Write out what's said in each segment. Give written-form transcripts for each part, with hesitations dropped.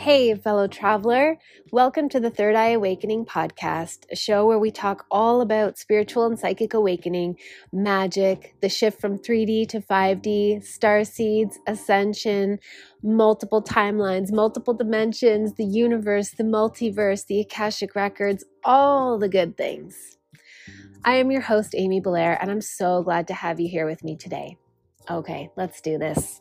Hey, fellow traveler. Welcome to the Third Eye Awakening podcast, a show where we talk all about spiritual and psychic awakening, magic, the shift from 3D to 5D, star seeds, ascension, multiple timelines, multiple dimensions, the universe, the multiverse, the Akashic records, all the good things. I am your host, Amy Belair, and I'm so glad to have you here with me today. Okay, let's do this.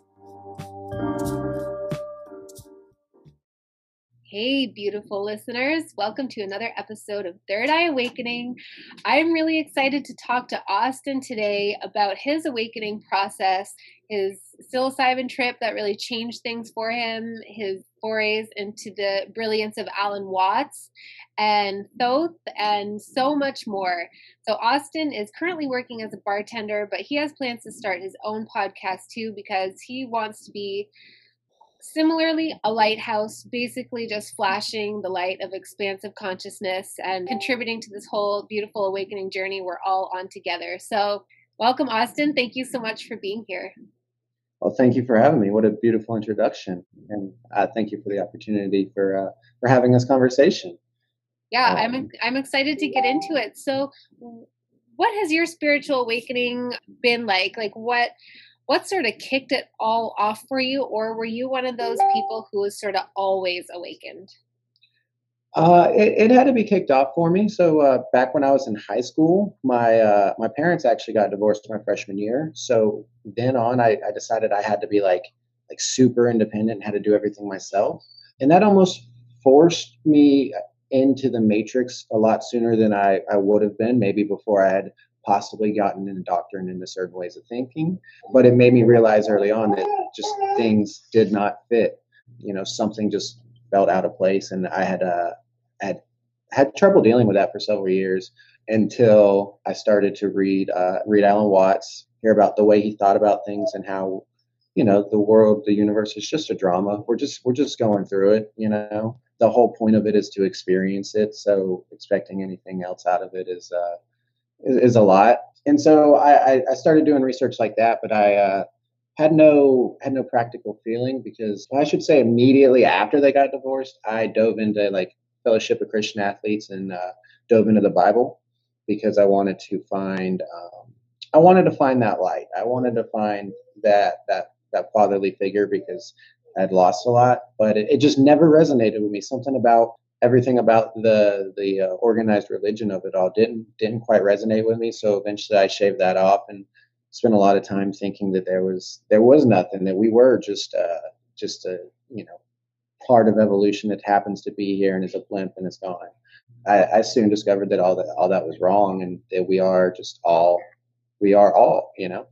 Hey, beautiful listeners. Welcome to another episode of Third Eye Awakening. I'm really excited to talk to Austin today about his awakening process, his psilocybin trip that really changed things for him, his forays into the brilliance of Alan Watts and Thoth, and so much more. So Austin is currently working as a bartender, but he has plans to start his own podcast too because he wants to be similarly a lighthouse, basically just flashing the light of expansive consciousness and contributing to this whole beautiful awakening journey we're all on together. So welcome, Austin. Thank you so much for being here. Well, thank you for having me. What a beautiful introduction, and thank you for the opportunity for having this conversation. Yeah, I'm excited to get into it. So, what has your spiritual awakening been like? Like, what sort of kicked it all off for you, or were you one of those people who was sort of always awakened? It had to be kicked off for me. So back when I was in high school, my parents actually got divorced my freshman year. So then on, I decided I had to be like super independent and had to do everything myself, and that almost forced me into the matrix a lot sooner than I would have been maybe before I had possibly gotten indoctrinated into certain ways of thinking. But it made me realize early on that just things did not fit. Something just felt out of place, and I had trouble dealing with that for several years until I started to read Alan Watts, hear about the way he thought about things and how the world, the universe is just a drama. We're just going through it. The whole point of it is to experience it. So expecting anything else out of it is a lot. And so I started doing research like that, but I had no practical feeling because, well, I should say immediately after they got divorced, I dove into like Fellowship of Christian Athletes and dove into the Bible because I wanted to find that light. I wanted to find that fatherly figure because I'd lost a lot, but it just never resonated with me. Something about everything about the organized religion of it all didn't quite resonate with me. So eventually, I shaved that off and spent a lot of time thinking that there was nothing, that we were just a part of evolution that happens to be here and is a blimp and is gone. I soon discovered that all that was wrong, and that we are all.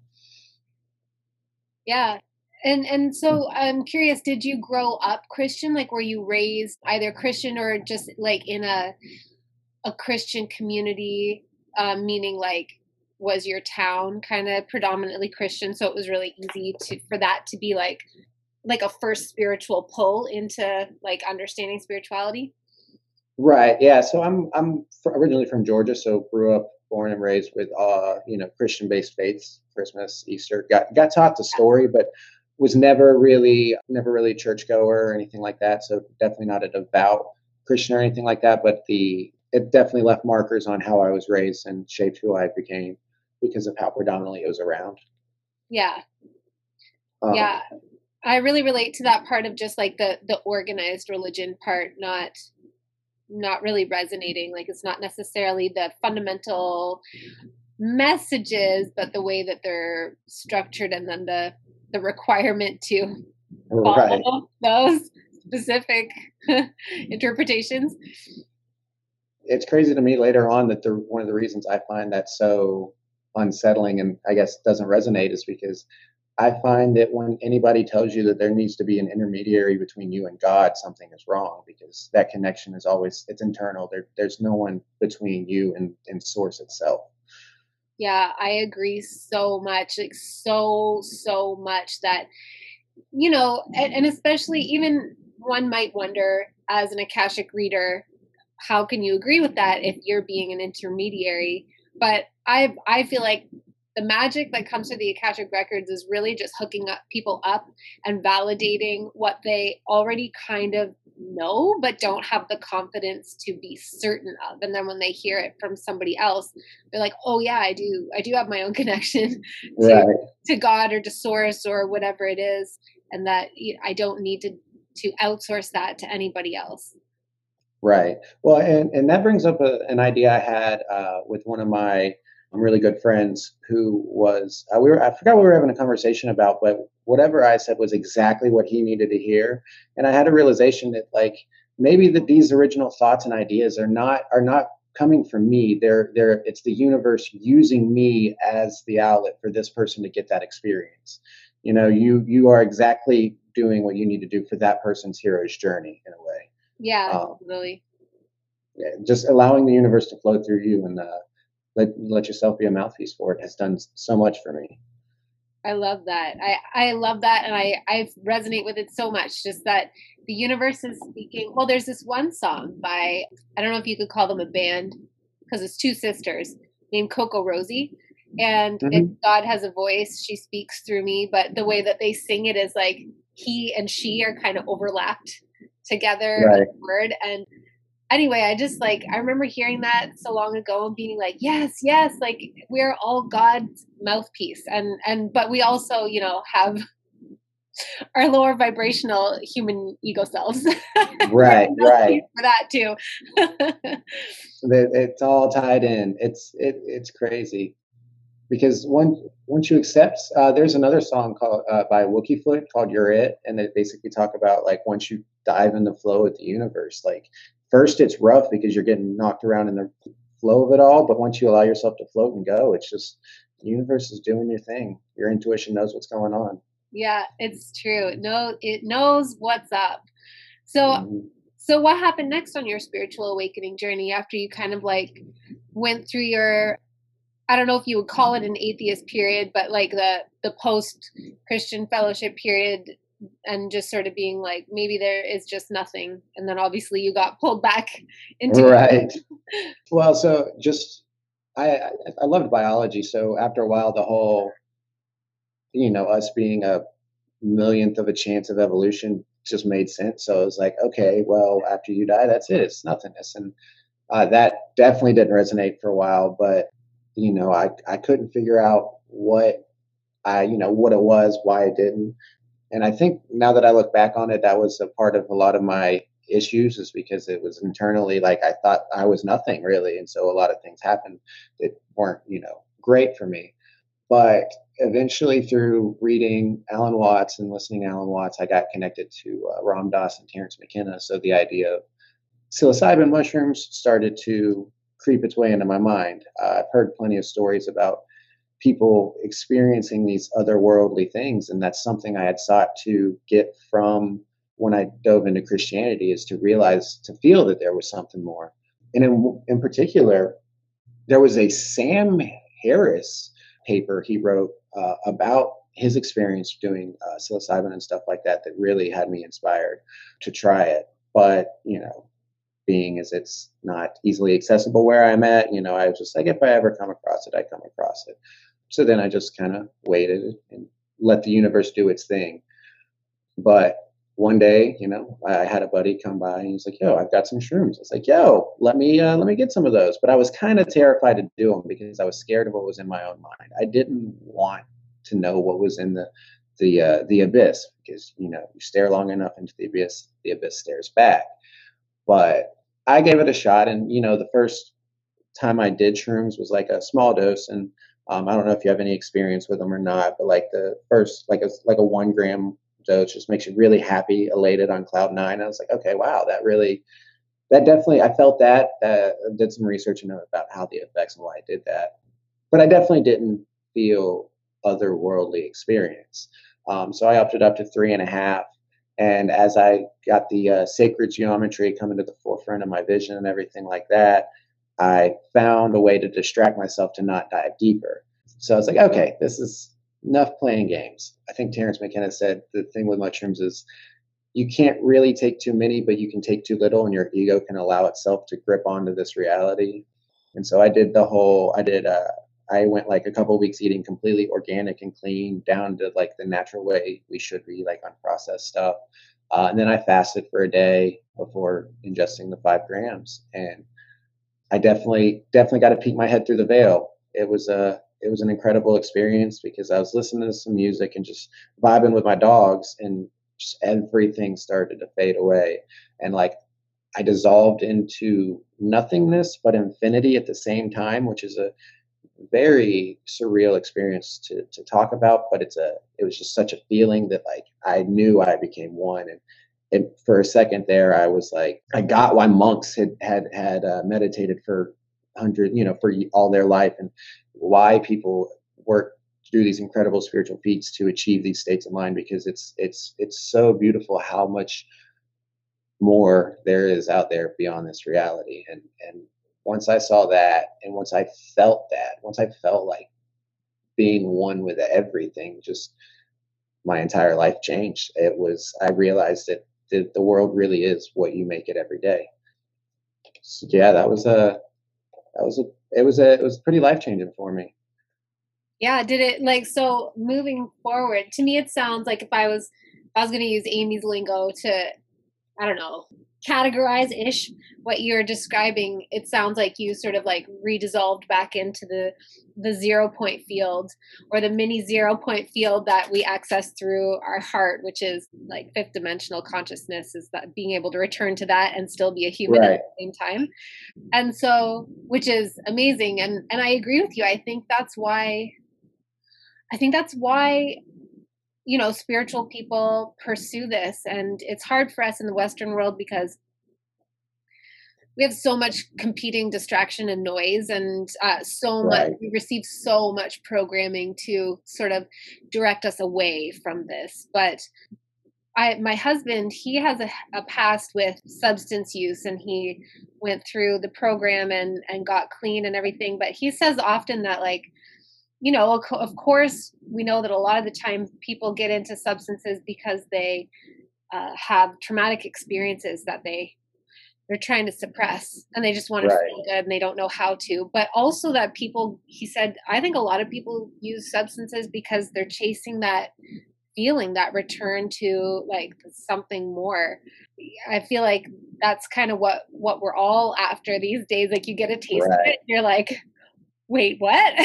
Yeah. And so I'm curious, did you grow up Christian? Like, were you raised either Christian or just like in a Christian community, meaning like was your town kind of predominantly Christian, so it was really easy for that to be like a first spiritual pull into like understanding spirituality? Right. Yeah. So I'm originally from Georgia, so grew up, born and raised with Christian based faiths. Christmas, Easter, got taught the story, but was never really churchgoer or anything like that. So definitely not a devout Christian or anything like that. But it definitely left markers on how I was raised and shaped who I became because of how predominantly it was around. Yeah. Um, Yeah. I really relate to that part of just like the organized religion part, not really resonating. Like it's not necessarily the fundamental messages, but the way that they're structured and then the requirement to right. follow those specific interpretations. It's crazy to me later on that one of the reasons I find that so unsettling and I guess doesn't resonate is because I find that when anybody tells you that there needs to be an intermediary between you and God, something is wrong because that connection is always it's internal. There's no one between you and source itself. Yeah, I agree so much, like so much that, and especially even one might wonder as an Akashic reader, how can you agree with that if you're being an intermediary? But I feel like the magic that comes through the Akashic records is really just hooking up people up and validating what they already kind of know, but don't have the confidence to be certain of. And then when they hear it from somebody else, they're like, "Oh yeah, I do have my own connection to Right. God or to source or whatever it is, and that I don't need to outsource that to anybody else." Right. Well, and that brings up an idea I had with one of my really good friends who was I forgot what we were having a conversation about, but whatever I said was exactly what he needed to hear, and I had a realization that like maybe that these original thoughts and ideas are not coming from me. They're it's the universe using me as the outlet for this person to get that experience. You are exactly doing what you need to do for that person's hero's journey in a way. Yeah, Um, totally. yeah, just allowing the universe to flow through you and let yourself be a mouthpiece for it has done so much for me. I love that. I love that, and I resonate with it so much. Just that the universe is speaking. Well, there's this one song by, I don't know if you could call them a band because it's two sisters named Coco Rosie, and it Hmm. God has a voice. She speaks through me, but the way that they sing it is like he and she are kind of overlapped together on Right. the word. And anyway, I just like I remember hearing that so long ago and being like, yes, yes, like we're all God's mouthpiece, and but we also, have our lower vibrational human ego selves. We're Right. Right. mouthpiece for that too. It's all tied in. It's crazy because once you accept, there's another song called by Wookie Foot called "You're It," and they basically talk about like once you dive in the flow with the universe, like first it's rough because you're getting knocked around in the flow of it all, but once you allow yourself to float and go, it's just the universe is doing your thing. Your intuition knows what's going on. Yeah, it's true. No, it knows what's up. So Mhm. so what happened next on your spiritual awakening journey after you kind of like went through your, I don't know if you would call it an atheist period, but like the post Christian fellowship period, and just sort of being like maybe there is just nothing, and then obviously you got pulled back into Right. Well, so just I loved biology, so after a while, the whole us being a millionth of a chance of evolution just made sense. So it was like, okay, well, after you die, that's it. It's nothingness, and that definitely didn't resonate for a while. But I couldn't figure out what it was, why it didn't. And I think now that I look back on it, that was a part of a lot of my issues, is because it was internally like I thought I was nothing really. And so a lot of things happened that weren't, great for me. But eventually, through reading Alan Watts and listening to Alan Watts, I got connected to Ram Dass and Terrence McKenna. So the idea of psilocybin mushrooms started to creep its way into my mind. I've heard plenty of stories about people experiencing these otherworldly things, and that's something I had sought to get from when I dove into Christianity, is to realize, to feel that there was something more. And in particular, there was a Sam Harris paper he wrote about his experience doing psilocybin and stuff like that really had me inspired to try it. But being as it's not easily accessible where I'm at, I was just like, if I ever come across it, I come across it. So then I just kind of waited and let the universe do its thing. But one day, I had a buddy come by and he's like, "Yo, I've got some shrooms." I was like, "Yo, let me get some of those." But I was kind of terrified to do them because I was scared of what was in my own mind. I didn't want to know what was in the abyss, because you stare long enough into the abyss stares back. But I gave it a shot, and the first time I did shrooms was like a small dose, and I don't know if you have any experience with them or not, but like the first, like a 1 gram dose just makes you really happy, elated on cloud nine. I was like, okay, wow, that definitely, I felt that. Did some research about how the effects and why I did that, but I definitely didn't feel otherworldly experience. So I upped it up to 3.5. And as I got the sacred geometry coming to the forefront of my vision and everything like that, I found a way to distract myself to not dive deeper. So I was like, okay, this is enough playing games. I think Terrence McKenna said the thing with mushrooms is you can't really take too many, but you can take too little, and your ego can allow itself to grip onto this reality. And so I went like a couple weeks eating completely organic and clean, down to like the natural way we should be, like unprocessed stuff. And then I fasted for a day before ingesting the 5 grams. And I definitely got to peek my head through the veil. It was an incredible experience because I was listening to some music and just vibing with my dogs, and just everything started to fade away. And like I dissolved into nothingness but infinity at the same time, which is a very surreal experience to talk about, but it was just such a feeling that like I knew I became one. And for a second there, I was like, I got why monks had meditated for for all their life, and why people work to do these incredible spiritual feats to achieve these states of mind, because it's so beautiful how much more there is out there beyond this reality. And once I saw that, and once I felt like being one with everything, just my entire life changed. I realized that the world really is what you make it every day. So yeah, that was a it was pretty life changing for me. Yeah, did it like so moving forward, to me it sounds like if I was gonna use Amy's lingo to, I don't know, categorize ish what you're describing, it sounds like you sort of like redissolved back into the 0 point field, or the mini 0 point field that we access through our heart, which is like fifth dimensional consciousness, is that being able to return to that and still be a human at Right, the same time. And so, which is amazing. And I agree with you. I think that's why, you know, spiritual people pursue this. And it's hard for us in the Western world because we have so much competing distraction and noise, and right, we receive so much programming to sort of direct us away from this. But my husband, he has a past with substance use, and he went through the program and got clean and everything. But he says often that, like, you know, of course, we know that a lot of the time people get into substances because they have traumatic experiences that they're trying to suppress, and they just want to right. feel good and they don't know how to. But also that people, he said, I think a lot of people use substances because they're chasing that feeling, that return to like something more. I feel like that's kind of what we're all after these days. Like you get a taste of Right. it, you're like, wait, what?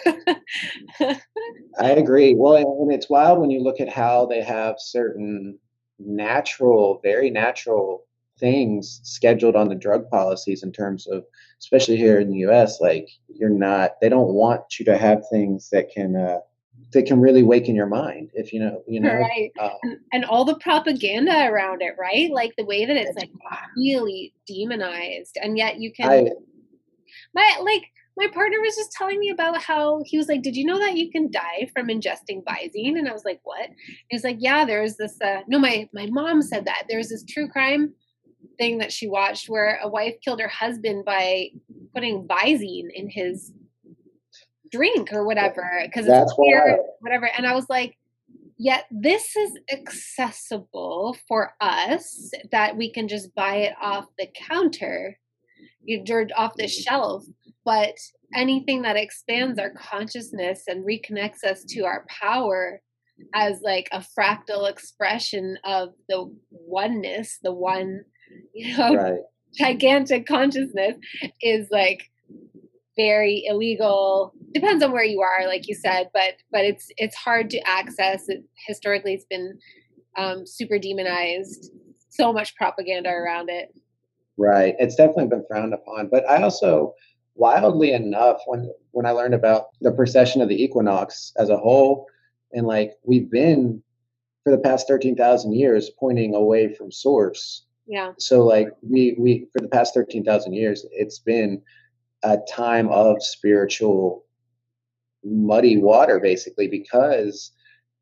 I agree. Well, and it's wild when you look at how they have certain natural, very natural things scheduled on the drug policies in terms of, especially here in the US, like they don't want you to have things that can really waken your mind if Right. And all the propaganda around it, right? Like the way that it's it's, like really demonized. And yet you can, I, like my partner was just telling me about how he was like, "Did you know that you can die from ingesting Visine?" And I was like, "What?" He was like, "Yeah, there's this no, my mom said that. There's this true crime thing that she watched where a wife killed her husband by putting Visine in his drink or whatever because it's that's clear, wild. whatever." And I was like, yet this is accessible for us that we can just buy it off the counter, off the shelf. But anything that expands our consciousness and reconnects us to our power as like a fractal expression of the oneness, the one, you know, Right. gigantic consciousness, is like very illegal. Depends on where you are, like you said, but it's hard to access. Historically, it's been super demonized. So much propaganda around it. Right. It's definitely been frowned upon. But I also, wildly enough, when I learned about the precession of the equinox as a whole, and like we've been for the past 13,000 years pointing away from source. Yeah. So like we for the past 13,000 years, it's been a time of spiritual muddy water, basically, because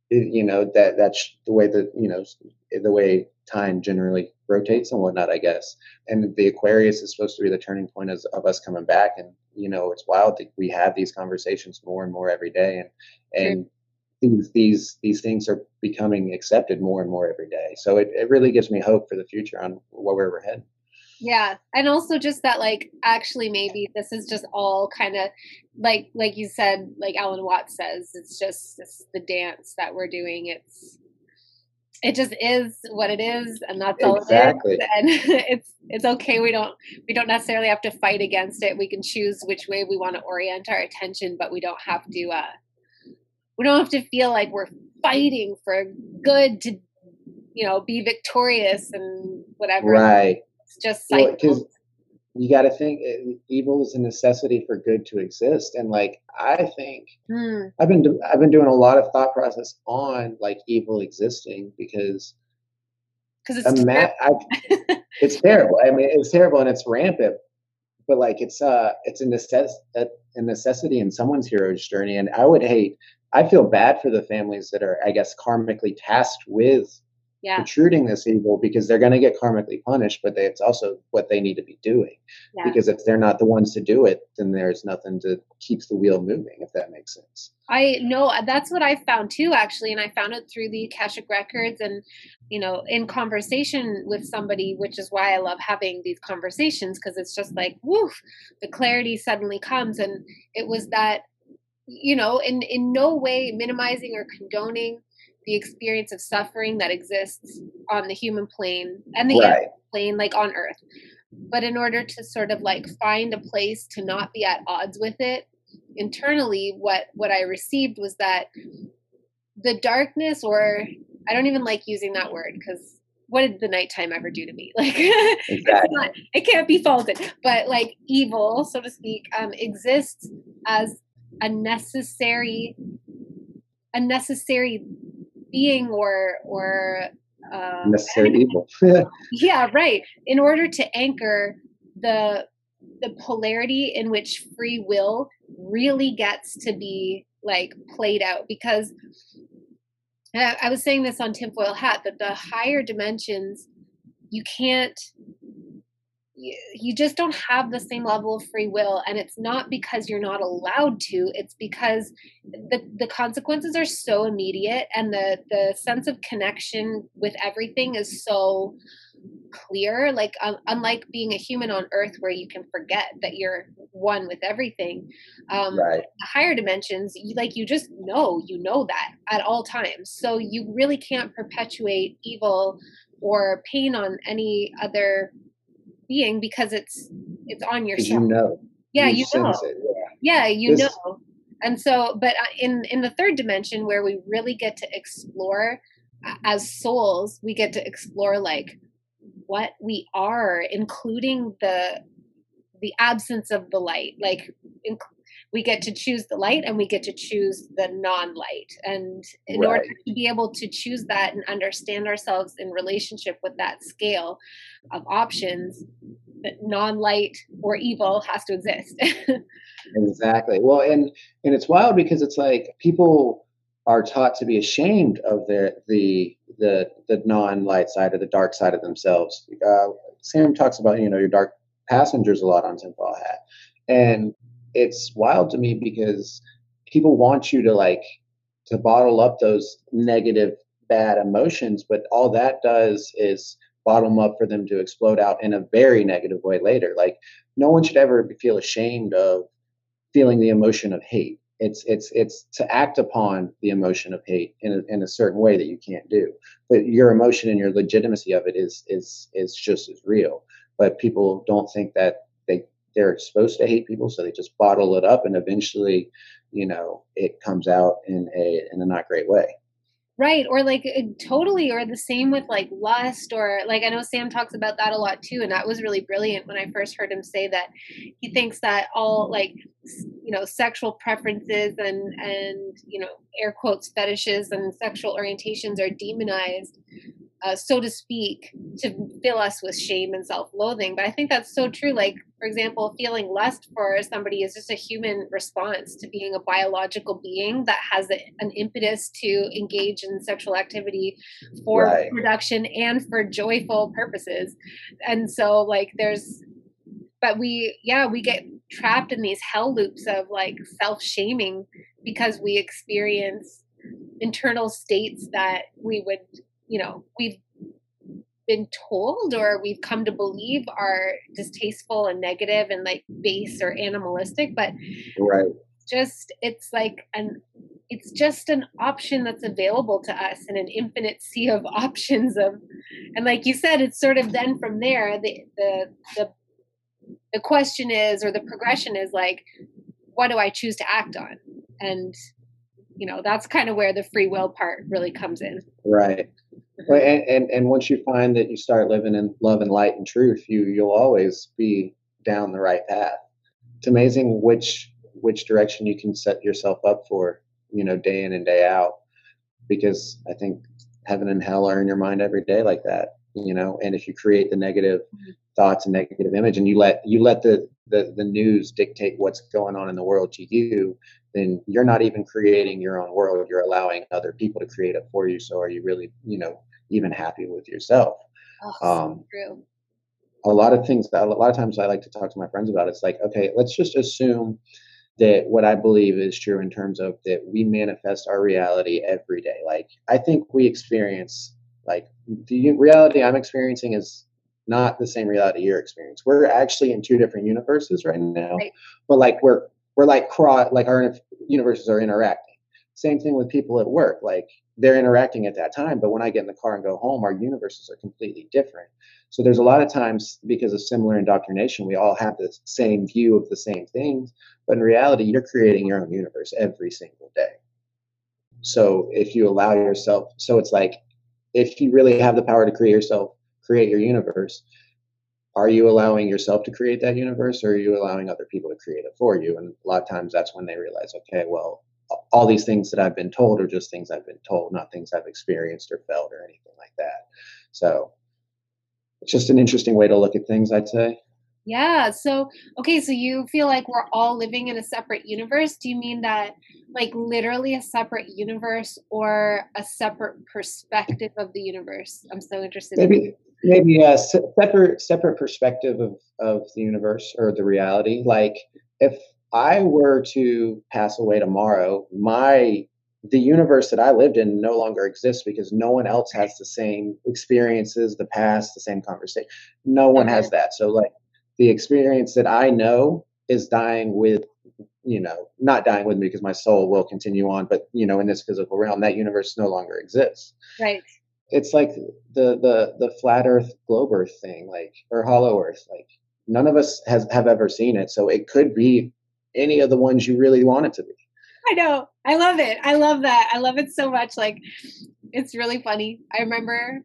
that's the way that the way time generally rotates and whatnot, I guess. And the Aquarius is supposed to be the turning point of us coming back. And it's wild that we have these conversations more and more every day, True. and these things are becoming accepted more and more every day. So it really gives me hope for the future on where we're headed. Yeah. And also just that, like, actually maybe this is just all kind of like you said, like Alan Watts says, it's just the dance that we're doing. it just is what it is, and that's all it is. Exactly. And it's okay. We don't necessarily have to fight against it. We can choose which way we want to orient our attention, but we don't have to feel like we're fighting for good to, be victorious and whatever. Right. It's just Well, cycles. because you got to think evil is a necessity for good to exist, and like I think Mm, I've been doing a lot of thought process on like evil existing because because it's it's terrible. I mean, it's terrible and it's rampant, but like it's a necessity in someone's hero's journey. And I feel bad for the families that are, I guess, karmically tasked with yeah, protruding this evil because they're going to get karmically punished, but it's also what they need to be doing. yeah. Because if they're not the ones to do it, then there's nothing to keeps the wheel moving, if that makes sense. I know that's what I found too, actually, and I found it through the Akashic records and in conversation with somebody, which is why I love having these conversations because it's just like, woof, the clarity suddenly comes, and it was that in no way minimizing or condoning the experience of suffering that exists on the human plane and the Right. animal plane, like on Earth. But in order to sort of like find a place to not be at odds with it internally, what I received was that the darkness, or I don't even like using that word because what did the nighttime ever do to me? Like Exactly. it can't be faulted, but like evil, so to speak, exists as a necessary a necessary being or Necessary evil. yeah, right, in order to anchor the the polarity in which free will really gets to be like played out, because I was saying this on tinfoil hat that the higher dimensions, you can't you just don't have the same level of free will, and it's not because you're not allowed to, it's because the consequences are so immediate, and the sense of connection with everything is so clear, like unlike being a human on earth where you can forget that you're one with everything. Right. Higher dimensions, you just know that at all times, so you really can't perpetuate evil or pain on any other being because it's on Because yourself. Yeah, you sense it. Yeah. yeah, This and so, but in the third dimension where we really get to explore, as souls, we get to explore like what we are, including the absence of the light. Like inc- we get to choose the light and we get to choose the non-light. And in order right. to be able to choose that and understand ourselves in relationship with that scale of options, that non-light or evil has to exist. Exactly. Well, and it's wild because it's like people are taught to be ashamed of the non-light side or the dark side of themselves. Sam talks about your dark passengers a lot on Tinfoil Hat, and it's wild to me because people want you to to bottle up those negative bad emotions, but all that does is bottle them up for them to explode out in a very negative way later. Like no one should ever feel ashamed of feeling the emotion of hate. It's to act upon the emotion of hate in a certain way that you can't do. But your emotion and your legitimacy of it is just as real. But people don't think that they're supposed to hate people, so they just bottle it up, and eventually, it comes out in a not great way. Right, or like totally, or the same with like lust, or like I know Sam talks about that a lot too, and that was really brilliant when I first heard him say that he thinks that all like sexual preferences and air quotes fetishes and sexual orientations are demonized, so to speak, to fill us with shame and self-loathing. But I think that's so true. Like, for example, feeling lust for somebody is just a human response to being a biological being that has an impetus to engage in sexual activity for Right. reproduction and for joyful purposes. And so, like, but we get trapped in these hell loops of like self-shaming because we experience internal states that we've been told or we've come to believe are distasteful and negative and like base or animalistic, but Right. just it's like an it's just an option that's available to us in an infinite sea of options of, and like you said, it's sort of then from there, the the question is, or the progression is like, what do I choose to act on? And that's kind of where the free will part really comes in. Right. Well, Mhm. and once you find that you start living in love and light and truth, you'll always be down the right path. It's amazing which direction you can set yourself up for, day in and day out. Because I think heaven and hell are in your mind every day like that, and if you create the negative Mhm. thoughts and negative image, and you let the news dictate what's going on in the world to you, then you're not even creating your own world, you're allowing other people to create it for you. So are you really, even happy with yourself? Oh, so um, true. a lot of times I like to talk to my friends about it. It's like, okay, let's just assume that what I believe is true in terms of that we manifest our reality every day. Like, I think we experience, like, the reality I'm experiencing is not the same reality you're experiencing. We're actually in two different universes right now, Right. but like we're like like our universes are interacting. Same thing with people at work. Like, they're interacting at that time, but when I get in the car and go home, our universes are completely different. So there's a lot of times, because of similar indoctrination, we all have the same view of the same things, but in reality, you're creating your own universe every single day. So if you allow yourself, so it's like, if you really have the power to create your universe, are you allowing yourself to create that universe, or are you allowing other people to create it for you? And a lot of times that's when they realize, okay, well, all these things that I've been told are just things I've been told, not things I've experienced or felt or anything like that. So it's just an interesting way to look at things, I'd say. Yeah. So, okay. So you feel like we're all living in a separate universe. Do you mean that, like, literally a separate universe or a separate perspective of the universe? I'm so interested in. Maybe a separate perspective of the universe or the reality. Like, if I were to pass away tomorrow, the universe that I lived in no longer exists, because no one else has the same experiences, the past, the same conversation. No So one has good. that. So, like, the experience that I know is dying with, not dying with me, because my soul will continue on, but in this physical realm, that universe no longer exists. Right. It's like the flat earth globe earth thing, like, or hollow earth. Like, none of us have ever seen it, so it could be any of the ones you really want it to be. I know. I love it. I love that. I love it so much. Like, it's really funny. I remember,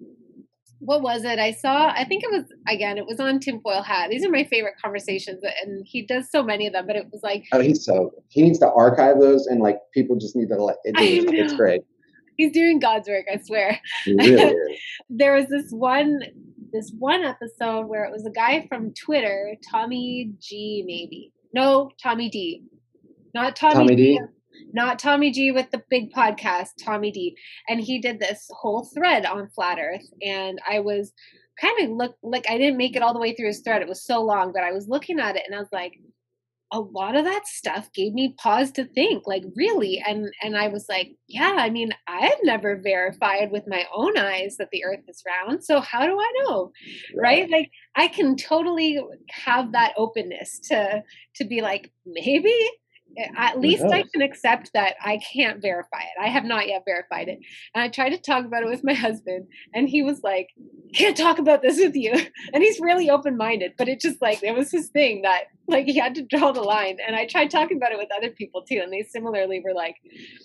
what was it? I think it was, again, it was on Tinfoil Hat. These are my favorite conversations, and he does so many of them, but it was like, Oh, he needs to archive those, and like, people just need to let it, I dude. It's know. great. He's doing God's work, I swear. He really is. There was this one episode where it was a guy from Twitter, Tommy G, maybe. No, Tommy D. Not Tommy Tommy G, D. not Tommy G with the big podcast, Tommy D. And he did this whole thread on flat earth, and I was kind of look like, I didn't make it all the way through his thread. It was so long, but I was looking at it and I was like, a lot of that stuff gave me pause to think, like, really. And I was like, yeah, I mean, I've never verified with my own eyes that the earth is round, so how do I know? Right? Right. Like, I can totally have that openness to be like, maybe. At Who least I knows? can accept that I can't verify it. I have not yet verified it. And I tried to talk about it with my husband, and he was like, can't talk about this with you. And he's really open minded, but it just, like, it was his thing that, like, he had to draw the line. And I tried talking about it with other people too, and they similarly were like,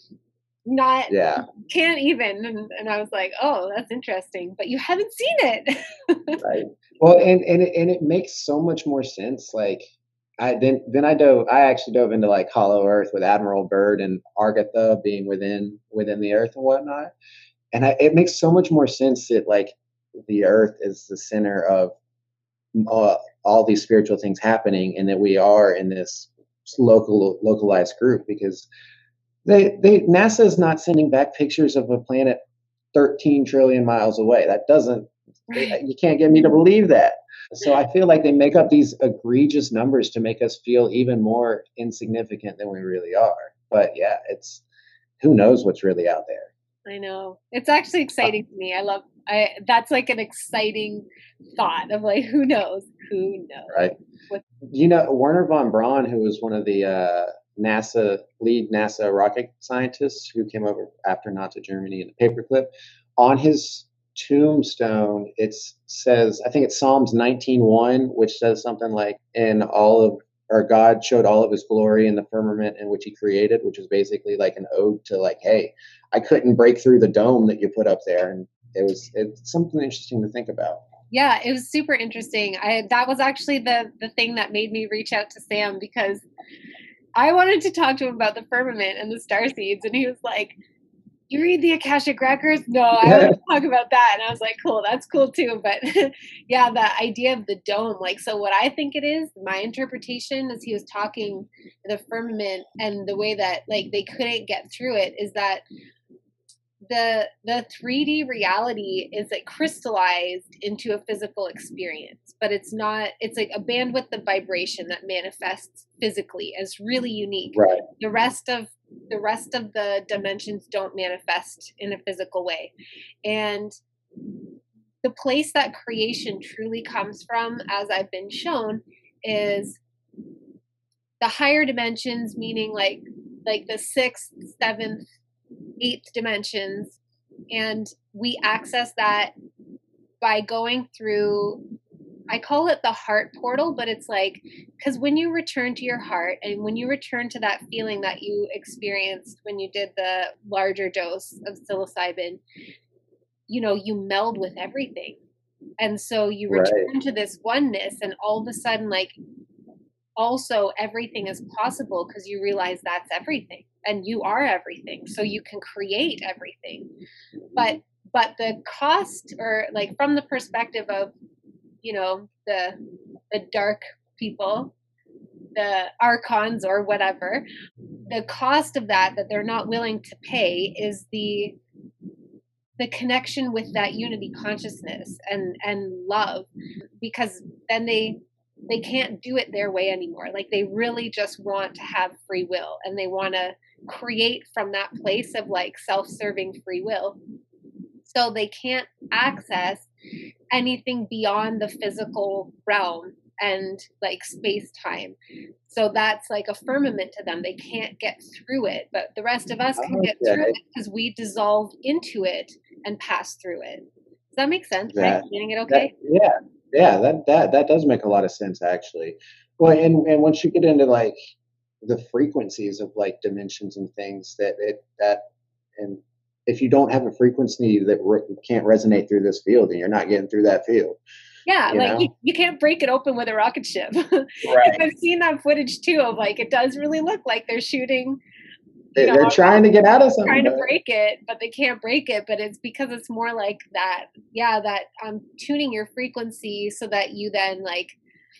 not, Yeah. can't even. And I was like, oh, that's interesting, but you haven't seen it. Right. Well, and it makes so much more sense. Like, I actually dove into like Hollow Earth with Admiral Byrd and Argatha being within the Earth and whatnot, and it makes so much more sense that, like, the Earth is the center of all these spiritual things happening, and that we are in this localized group, because NASA is not sending back pictures of a planet 13 trillion miles away. That doesn't, Right. you can't get me to believe that. So I feel like they make up these egregious numbers to make us feel even more insignificant than we really are. But yeah, it's, who knows what's really out there. I know. It's actually Uh, exciting to me. I that's like an exciting thought of, like, who knows? Who knows? right. What Werner von Braun, who was one of the lead NASA rocket scientist who came over after Nazi Germany in the paperclip. On his tombstone, it says, I think it's Psalms 19:1, which says something like, "In all of or God showed all of his glory in the firmament in which he created," which is basically like an ode to like, hey, I couldn't break through the dome that you put up there. And it's something interesting to think about. Yeah, it was super interesting. I That was actually the thing that made me reach out to Sam, because I wanted to talk to him about the firmament and the star seeds, and he was like, "You read the Akashic Records?" No, I want to talk about that. And I was like, cool, that's cool too. But yeah, the idea of the dome, like, so what I think it is, my interpretation as he was talking the firmament and the way that like they couldn't get through it is that the 3D reality is like crystallized into a physical experience, but it's not, it's like a bandwidth of vibration that manifests physically as really unique. Right. The rest of the dimensions don't manifest in a physical way. And the place that creation truly comes from, as I've been shown, is the higher dimensions, meaning like the sixth, seventh, eighth dimensions. And we access that by going through, I call it the heart portal, but it's like, because when you return to your heart and when you return to that feeling that you experienced when you did the larger dose of psilocybin, you meld with everything. And so you Right. return to this oneness, and all of a sudden, like, also everything is possible because you realize that's everything and you are everything. So you can create everything. But the cost, or like from the perspective of the dark people, the archons or whatever, the cost of that they're not willing to pay is the connection with that unity consciousness and love, because then they can't do it their way anymore. Like, they really just want to have free will, and they want to create from that place of like self-serving free will. So they can't access anything beyond the physical realm and like space time. So that's like a firmament to them. They can't get through it, but the rest of us can get through Okay. it because we dissolve into it and pass through it. Does that make sense? Am I That explaining it that okay? yeah. Yeah, that does make a lot of sense actually. Well, and once you get into like the frequencies of like dimensions and things and if you don't have a frequency that can't resonate through this field, then you're not getting through that field, Yeah, you like know? you can't break it open with a rocket ship. Because Right. I've seen that footage too of like it does really look like they're shooting, They're trying to get out of something, trying to but break it, but they can't break it. But it's because it's more like that, yeah, that tuning your frequency so that you then like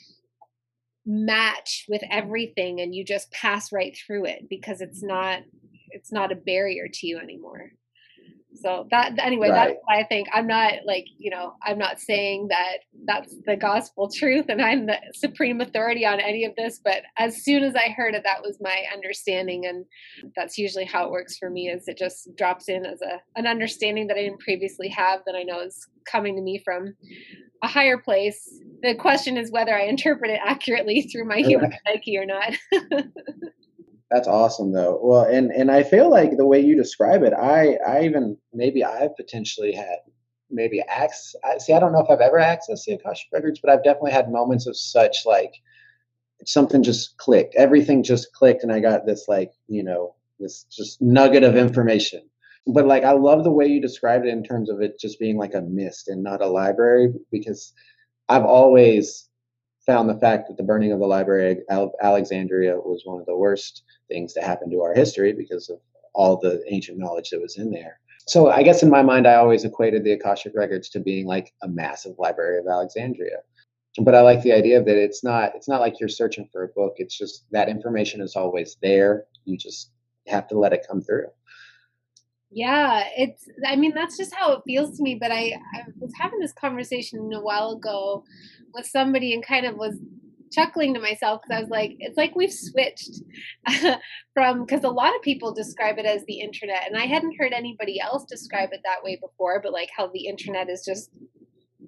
match with everything and you just pass right through it because it's not a barrier to you anymore. So that, anyway, that's right. why I think I'm not like, I'm not saying that that's the gospel truth and I'm the supreme authority on any of this, but as soon as I heard it, that was my understanding. And that's usually how it works for me, is it just drops in as an understanding that I didn't previously have, that I know is coming to me from a higher place. The question is whether I interpret it accurately through my human psyche or not. That's awesome though. Well, and I feel like the way you describe it, I even maybe I've potentially had maybe access. See, I don't know if I've ever accessed the Akashic records, but I've definitely had moments of such like something just clicked. Everything just clicked, and I got this like this just nugget of information. But like I love the way you described it in terms of it just being like a mist and not a library, because I've always found the fact that the burning of the Library of Alexandria was one of the worst things to happen to our history because of all the ancient knowledge that was in there. So I guess in my mind, I always equated the Akashic records to being like a massive Library of Alexandria. But I like the idea that it's not like you're searching for a book. It's just that information is always there. You just have to let it come through. Yeah, I mean, that's just how it feels to me. But I was having this conversation a while ago with somebody and kind of was chuckling to myself because I was like, it's like we've switched from, because a lot of people describe it as the internet, and I hadn't heard anybody else describe it that way before, but like how the internet is just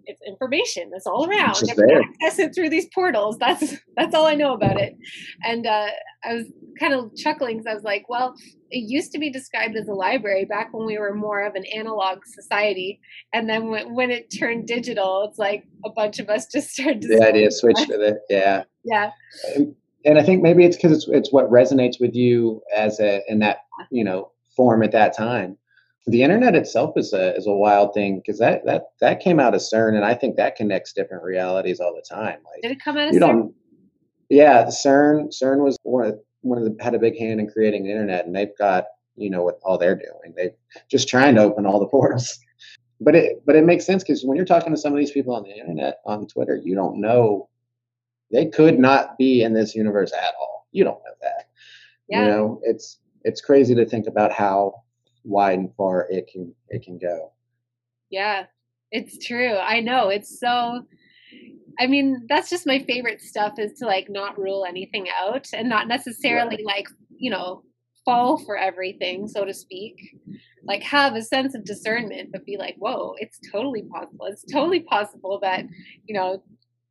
it's information. It's all around. It's just And we there. access it through these portals. That's all I know about it. And I was kind of chuckling because I was like, well, it used to be described as a library back when we were more of an analog society, and then when it turned digital, it's like a bunch of us just started The idea switched to with it. Yeah. yeah, And I think maybe it's because it's what resonates with you as a in that form at that time. The internet itself is a wild thing because that came out of CERN, and I think that connects different realities all the time. Like did it come out of you certain? don't, yeah, the CERN was one of the had a big hand in creating the internet, and they've got what all they're doing. They just trying to open all the portals. But it makes sense because when you're talking to some of these people on the internet on Twitter, you don't know they could not be in this universe at all. You don't know that. Yeah, It's crazy to think about how wide and far it can go. yeah, it's true. I know. It's so. I mean, that's just my favorite stuff is to like not rule anything out and not necessarily Right. like, you know, fall for everything, so to speak. Like have a sense of discernment, but be like, whoa, it's totally possible. It's totally possible that, you know,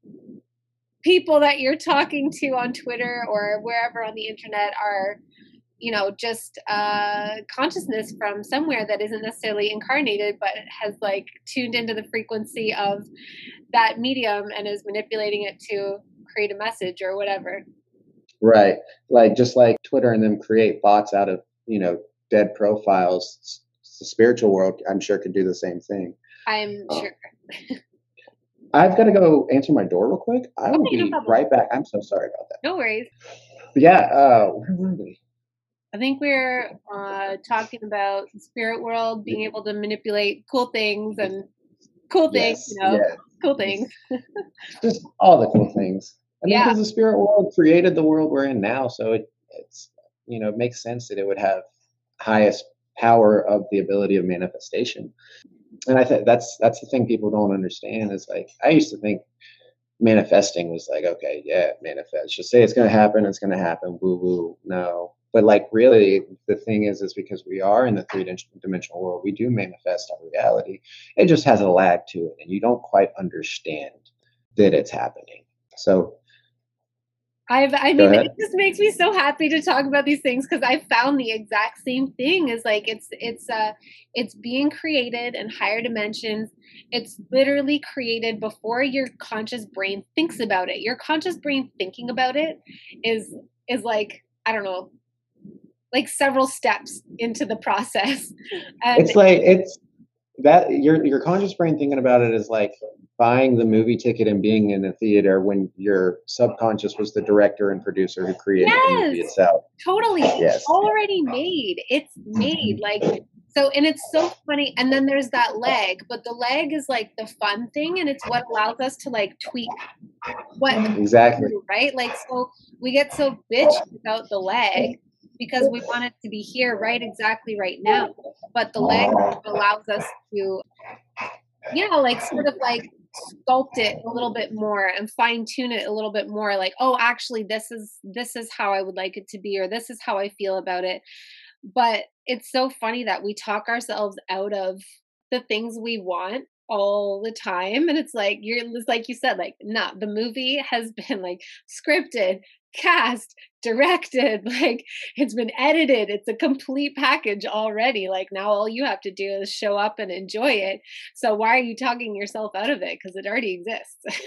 people that you're talking to on Twitter or wherever on the internet are, you know, just consciousness from somewhere that isn't necessarily incarnated, but has like tuned into the frequency of that medium and is manipulating it to create a message or whatever. Right. Like just like Twitter and them create bots out of, dead profiles. The spiritual world, I'm sure, could do the same thing. I'm Um, sure. I've got to go answer my door real quick. I will Okay, no be problem. right back. I'm so sorry about that. No worries. But yeah, where were we? I think we're talking about the spirit world being able to manipulate cool things and cool things, Yes, you know, yeah. cool things. Just all the cool things. I mean, Yeah, because the spirit world created the world we're in now, so it makes sense that it would have highest power of the ability of manifestation. And I think that's the thing people don't understand is like I used to think manifesting was like, okay, yeah, manifest. Just say it's gonna happen, woo woo. No. But like really the thing is because we are in the three dimensional world, we do manifest our reality. It just has a lag to it, and you don't quite understand that it's happening. So I go mean, ahead. it just makes me so happy to talk about these things because I found the exact same thing. Is like it's being created in higher dimensions. It's literally created before your conscious brain thinks about it. Your conscious brain thinking about it is is like I don't know, like several steps into the process, and It's that your conscious brain thinking about it is like buying the movie ticket and being in a theater when your subconscious was the director and producer who created the movie yes, itself. totally. It's Yes. already made. It's made. Like so and it's so funny. And then there's that leg, but the leg is like the fun thing and it's what allows us to like tweak what Exactly. right? Like so we get so bitchy about the leg because we want it to be here right exactly right now. But the leg allows us to yeah, like sort of like sculpt it a little bit more and fine tune it a little bit more like, oh, actually this is how I would like it to be or this is how I feel about it. But it's so funny that we talk ourselves out of the things we want all the time and it's like you said like nah the movie has been like scripted cast directed like it's been edited it's a complete package already like now all you have to do is show up and enjoy it so why are you talking yourself out of it because it already exists.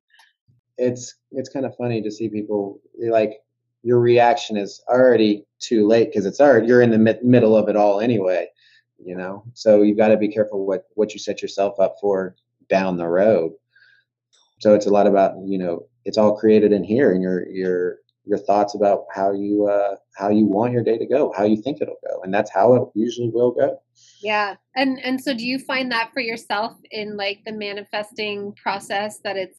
It's kind of funny to see people like your reaction is already too late because it's already you're in the middle of it all anyway. So you've got to be careful what you set yourself up for down the road. So it's a lot about it's all created in here and your thoughts about how you want your day to go, how you think it'll go, and that's how it usually will go. Yeah. And so do you find that for yourself in like the manifesting process that it's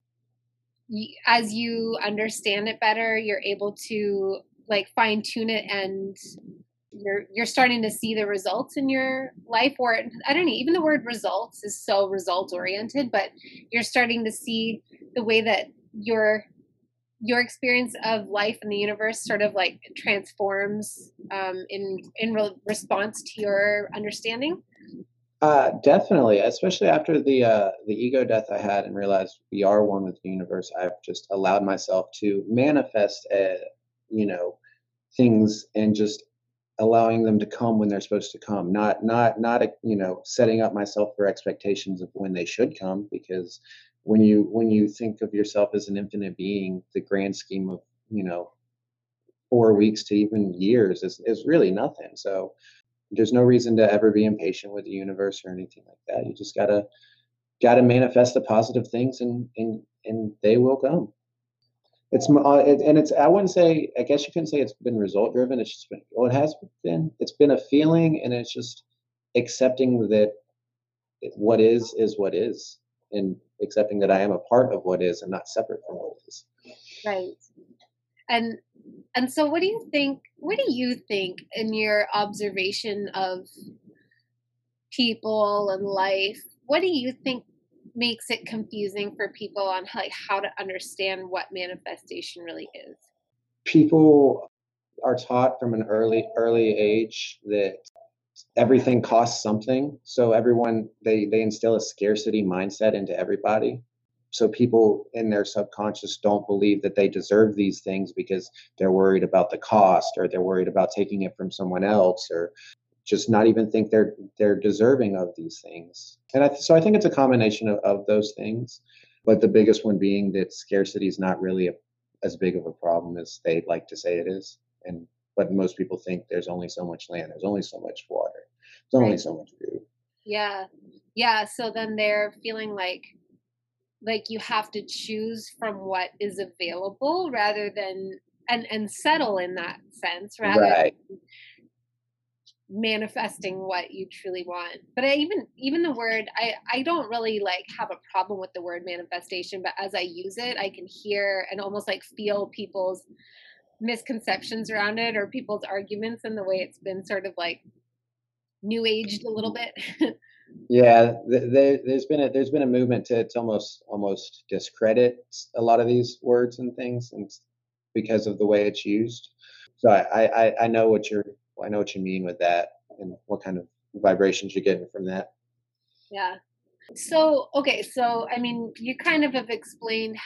as you understand it better, you're able to like fine tune it and you're starting to see the results in your life or I don't know, even the word results is so result oriented, but you're starting to see the way that your experience of life in the universe sort of like transforms in response to your understanding. Definitely, especially after the ego death I had and realized we are one with the universe. I've just allowed myself to manifest, you know, things and just allowing them to come when they're supposed to come. Not setting up myself for expectations of when they should come. Because when you think of yourself as an infinite being, the grand scheme of, you know 4 weeks to even years is really nothing. So there's no reason to ever be impatient with the universe or anything like that. You just gotta manifest the positive things, and they will come. And it's, I wouldn't say, I guess you couldn't say it's been result driven. It's just been, well, it has been. It's been a feeling, and it's just accepting that what is what is, and accepting that I am a part of what is and not separate from what is. Right. And so what do you think in your observation of people and life, what do you think makes it confusing for people on how to understand what manifestation really is? People are taught from an early age that everything costs something. So everyone, they instill a scarcity mindset into everybody. So people in their subconscious don't believe that they deserve these things because they're worried about the cost, or they're worried about taking it from someone else, or just not even think they're deserving of these things. So I think it's a combination of those things, but the biggest one being that scarcity is not really as big of a problem as they like to say it is. And but most people think there's only so much land, there's only so much water, there's only Right. so much food. Yeah. Yeah. So then they're feeling like you have to choose from what is available rather than and settle in that sense rather Right. than manifesting what you truly want. But even the word, I don't really like have a problem with the word manifestation, but as I use it, I can hear and almost like feel people's misconceptions around it or people's arguments and the way it's been sort of like new aged a little bit. Yeah, there's been a movement to almost discredit a lot of these words and things, and because of the way it's used. So I know I know what you mean with that, and what kind of vibrations you're getting from that. Yeah. So, okay, so I mean, you kind of have explained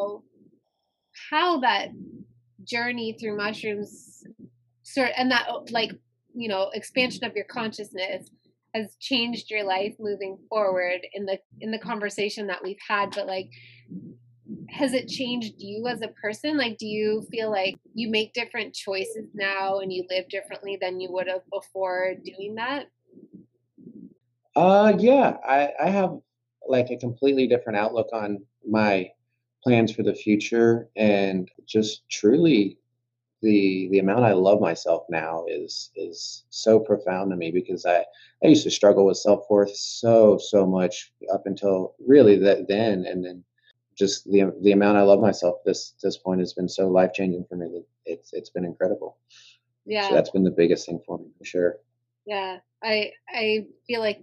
how that journey through mushrooms sort and that like, expansion of your consciousness has changed your life moving forward in the conversation that we've had, but like has it changed you as a person? Like do you feel like you make different choices now and you live differently than you would have before doing that? Yeah, I have like a completely different outlook on my plans for the future, and just truly the amount I love myself now is so profound to me, because I used to struggle with self-worth so much up until really that then. And then just the amount I love myself this point has been so life-changing for me that it's been incredible. So Yeah. that's been the biggest thing for me, for sure. Yeah. I feel like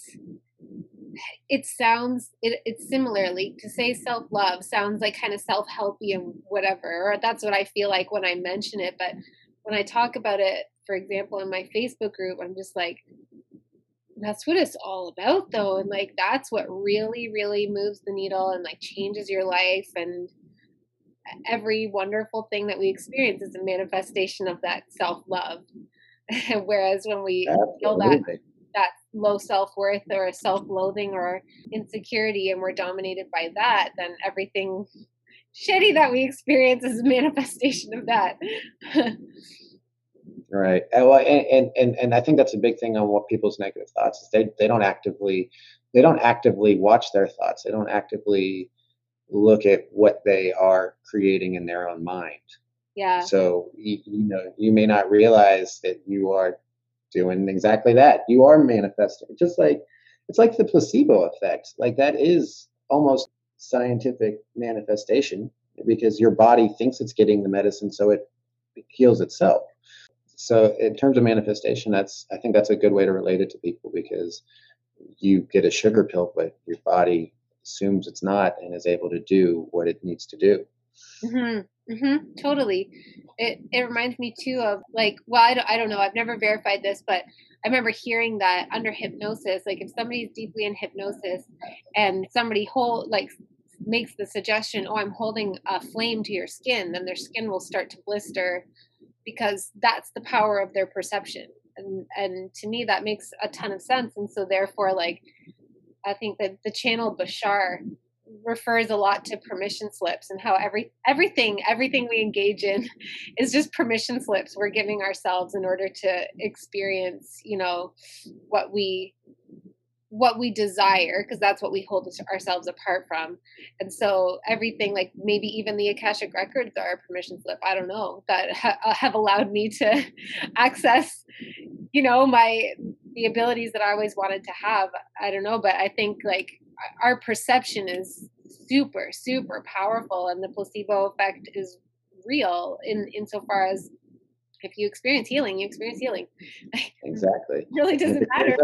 it's similarly to say self-love sounds like kind of self-helpy and whatever, or that's what I feel like when I mention it, but when I talk about it, for example, in my Facebook group, I'm just like, that's what it's all about though, and like that's what really really moves the needle and like changes your life, and every wonderful thing that we experience is a manifestation of that self-love. Whereas when we feel Absolutely. that low self-worth or self-loathing or insecurity and we're dominated by that, then everything shitty that we experience is a manifestation of that. Right. And I think that's a big thing on what people's negative thoughts is. They don't actively watch their thoughts. They don't actively look at what they are creating in their own mind. Yeah. So you may not realize that you are doing exactly that. You are manifesting. Just like it's like the placebo effect. Like that is almost scientific manifestation, because your body thinks it's getting the medicine, so it heals itself. So in terms of manifestation, I think that's a good way to relate it to people, because you get a sugar pill, but your body assumes it's not and is able to do what it needs to do. Mhm. Mhm. Totally. It reminds me too of like, well, I don't know. I've never verified this, but I remember hearing that under hypnosis, like if somebody's deeply in hypnosis and somebody makes the suggestion, oh, I'm holding a flame to your skin, then their skin will start to blister because that's the power of their perception. And to me that makes a ton of sense. And so therefore, like, I think that the channel Bashar refers a lot to permission slips and how everything we engage in is just permission slips we're giving ourselves in order to experience, what we desire, because that's what we hold ourselves apart from. And so everything, like maybe even the Akashic records are a permission slip, I don't know, that have allowed me to access, the abilities that I always wanted to have. I don't know, but I think like our perception is super, super powerful, and the placebo effect is real in insofar as if you experience healing, you experience healing. Exactly. It really doesn't matter.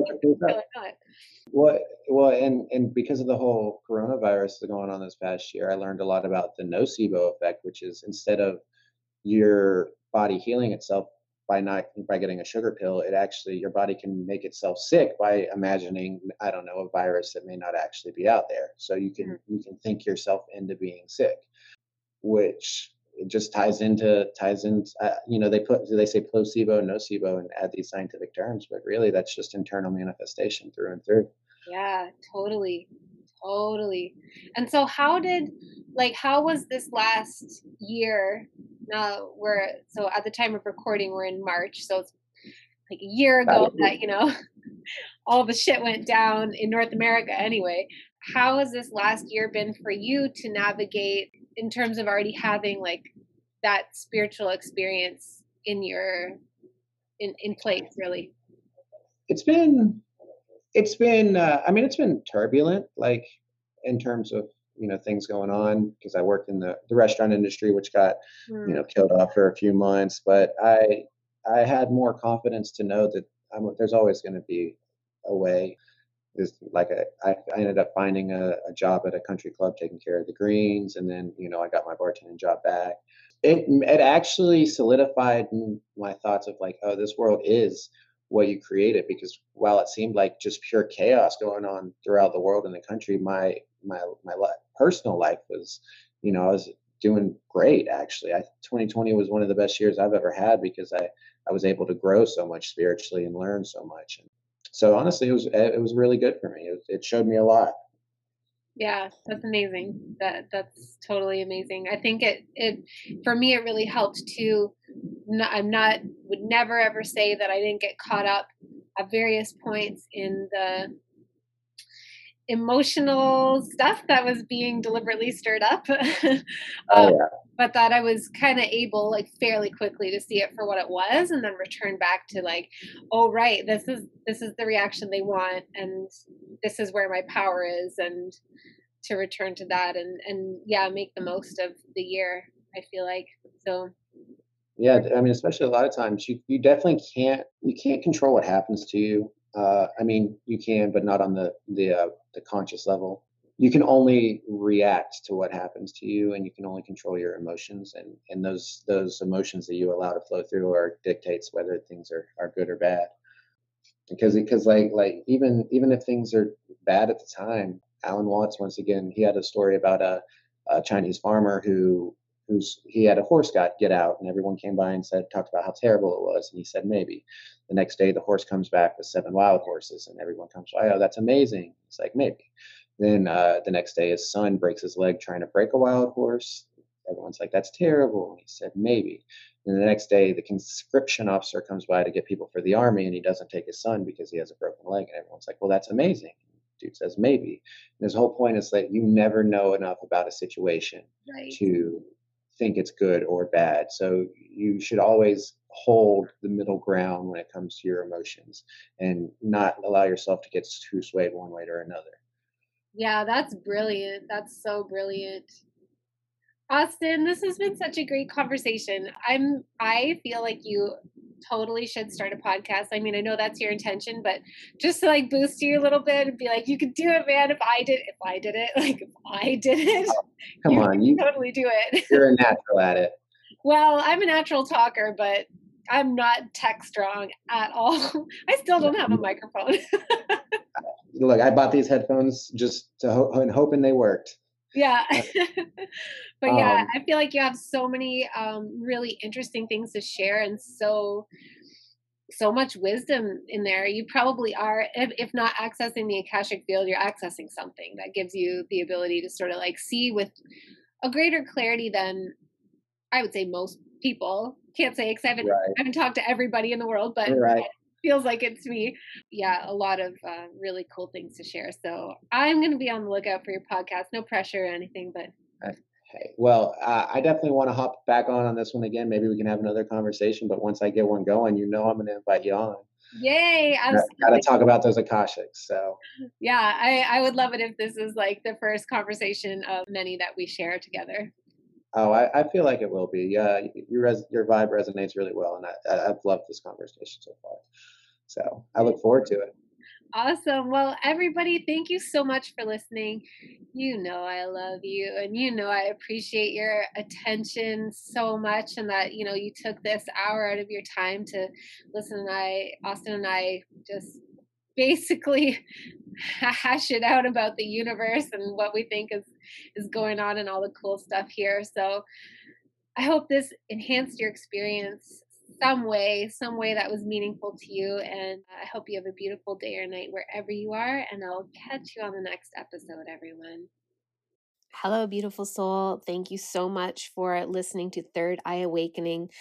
Well, and because of the whole coronavirus going on this past year, I learned a lot about the nocebo effect, which is instead of your body healing itself by getting a sugar pill, it actually, your body can make itself sick by imagining, I don't know, a virus that may not actually be out there. So you can think yourself into being sick, which it just ties in. They say placebo, nocebo, and add these scientific terms, but really that's just internal manifestation through and through. Yeah, totally. Totally. And so how was this last year? Now so at the time of recording, we're in March. So it's like a year ago that, all the shit went down in North America anyway. How has this last year been for you to navigate in terms of already having like that spiritual experience in place, really? It's been turbulent, like in terms of, things going on, because I worked in the restaurant industry, which got, killed off for a few months. But I had more confidence to know that there's always going to be a way. I ended up finding a job at a country club taking care of the greens, and then I got my bartending job back. It actually solidified my thoughts of like, oh, this world is what you created, because while it seemed like just pure chaos going on throughout the world and the country, my personal life was, I was doing great actually. 2020 was one of the best years I've ever had, because I was able to grow so much spiritually and learn so much. And so honestly, it was really good for me. It showed me a lot. Yeah, that's amazing. That's totally amazing. I think it for me it really helped to would never ever say that I didn't get caught up at various points in the emotional stuff that was being deliberately stirred up. Oh um, yeah. but that I was kind of able, like, fairly quickly to see it for what it was, and then return back to like, oh right, this is the reaction they want, and this is where my power is, and to return to that, and yeah, make the most of the year. I feel like so. Yeah, especially a lot of times you definitely can't control what happens to you. You can, but not on the conscious level. You can only react to what happens to you, and you can only control your emotions, and those emotions that you allow to flow through are dictates whether things are good or bad. Because even if things are bad at the time, Alan Watts, once again, he had a story about a Chinese farmer he had a horse get out, and everyone came by and talked about how terrible it was, and he said maybe. The next day the horse comes back with 7 wild horses, and everyone comes by, oh, that's amazing. It's like maybe. Then the next day his son breaks his leg trying to break a wild horse. Everyone's like, that's terrible. And he said maybe. And the next day the conscription officer comes by to get people for the army, and he doesn't take his son because he has a broken leg, and everyone's like, well, that's amazing. Dude says maybe. And his whole point is that you never know enough about a situation Right. to think it's good or bad. So you should always hold the middle ground when it comes to your emotions, and not allow yourself to get too swayed one way or another. Yeah, that's brilliant. That's so brilliant. Austin, this has been such a great conversation. I feel like you totally should start a podcast. I mean, I know that's your intention, but just to like boost you a little bit and be like, you could do it, man. If I did it, like if I did it, Come you on, could totally do it. you're a natural at it. Well, I'm a natural talker, but I'm not tech strong at all. I still don't have a microphone. Look, I bought these headphones just to hoping they worked. Yeah. But yeah, Um, I feel like you have so many really interesting things to share and so much wisdom in there. You probably are, if not accessing the Akashic field, you're accessing something that gives you the ability to sort of like see with a greater clarity than I would say most people. Can't say because right, I haven't talked to everybody in the world, but right. feels like it's me. Yeah, a lot of really cool things to share. So I'm going to be on the lookout for your podcast. No pressure or anything, but Hey, well, I definitely want to hop back on this one again. Maybe we can have another conversation. But once I get one going, I'm going to invite you on. yay, Got to absolutely. talk about those Akashics. So, Yeah, I would love it if this is like the first conversation of many that we share together. oh, I feel like it will be. Your vibe resonates really well, and I've loved this conversation so far. So I look forward to it. Awesome. Well, everybody, thank you so much for listening. You know I love you and you know I appreciate your attention so much and that, you took this hour out of your time to listen and Austin and I just basically hash it out about the universe and what we think is going on and all the cool stuff here. So, I hope this enhanced your experience some way that was meaningful to you. And I hope you have a beautiful day or night wherever you are. And I'll catch you on the next episode, everyone. Hello, beautiful soul. Thank you so much for listening to Third Eye Awakening.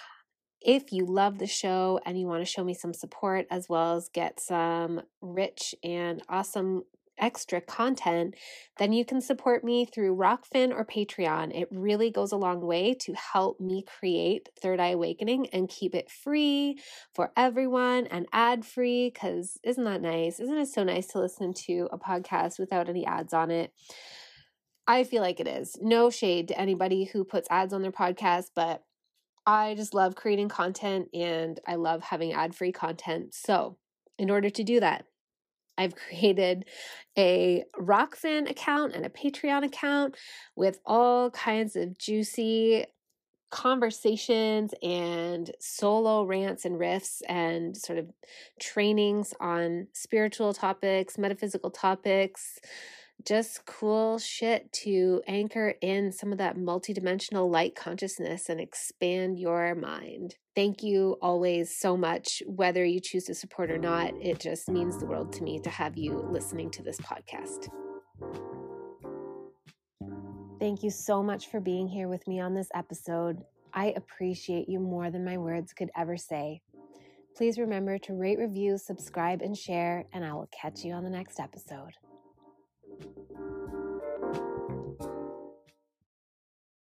If you love the show and you want to show me some support as well as get some rich and awesome extra content, then you can support me through Rockfin or Patreon. It really goes a long way to help me create Third Eye Awakening and keep it free for everyone and ad free. Because isn't that nice? Isn't it so nice to listen to a podcast without any ads on it? I feel like it is. No shade to anybody who puts ads on their podcast, but I just love creating content and I love having ad-free content. So, in order to do that, I've created a Rockfin account and a Patreon account with all kinds of juicy conversations and solo rants and riffs and sort of trainings on spiritual topics, metaphysical topics, just cool shit to anchor in some of that multidimensional light consciousness and expand your mind. Thank you always so much, whether you choose to support or not. It just means the world to me to have you listening to this podcast. Thank you so much for being here with me on this episode. I appreciate you more than my words could ever say. Please remember to rate, review, subscribe, and share, and I will catch you on the next episode.